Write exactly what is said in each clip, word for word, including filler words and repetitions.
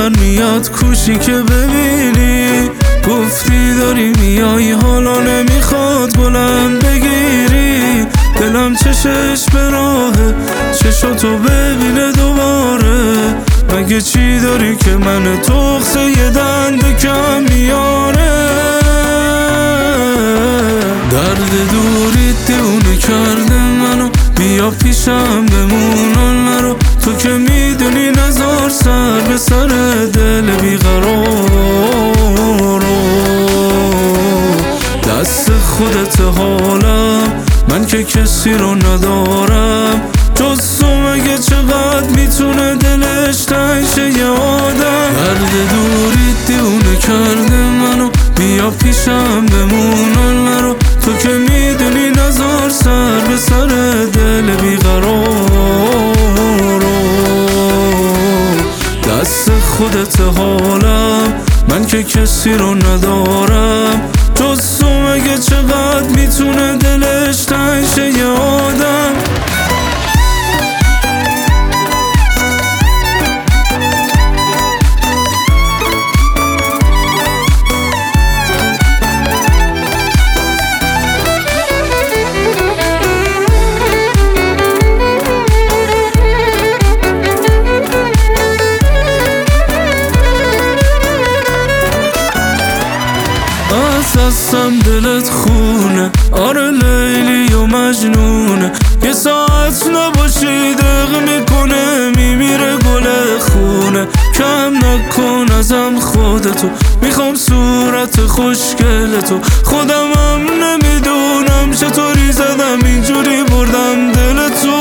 در میاد کوشی که ببینی، گفتی داری میای حالا نمیخواد بلند بگیری. دلم چشش به راهه چشاتو ببینه دوباره، مگه چی داری که من تخصه یه دنده کم میاره. درد دوری دیونه کرده منو، بیا پیشم بمونن نرو، تو که میدونی نزار سر به سر دل بیقرارو. دست خودت حالم، من که کسی رو ندارم جز تو، مگه چقدر میتونه دلش تنگ شه یه آدم. درد دوری دیونه کرده منو، بیا پیشم بمونن نرو، تو که میدونی نزار سر به سر دل بیقرارو. دست خودت حالم، من که کسی رو ندارم جز تو، مگه چقدر میتونه دلش تنگ شه یه آدم. از دستم دلت خونه، آره لیلی و مجنونه، یه ساعت نباشی دق میکنه میمیره گل خونه. کم نکن ازم خودتو، میخوام صورت خوشگلتو، خودمم نمیدونم چطوری زدم اینجوری بردم دلتو.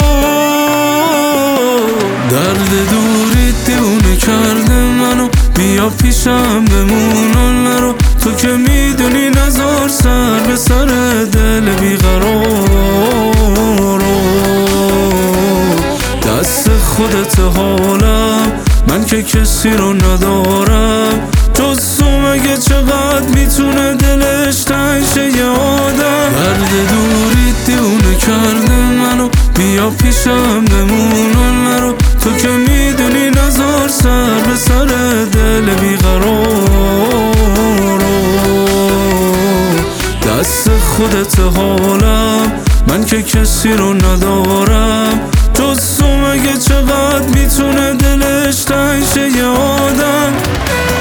درد دوری دیونه کرده منو، بیا پیشم بمونن نرو، تو که میدونی نزار سر به سر دل بیقرارو. دست خودت حالم، من که کسی رو ندارم جز تو، مگه چقدر میتونه دلش تنگ شه یه آدم. درد دوری دیونه کرده منو، بیا پیشم بمونن نرو، تو که میدونی نزار سر به سر دل بیقرارو. دست خودت حالم، من که کسی رو ندارم جز تو، مگه چقدر میتونه دلش تنگ شه یه آدم.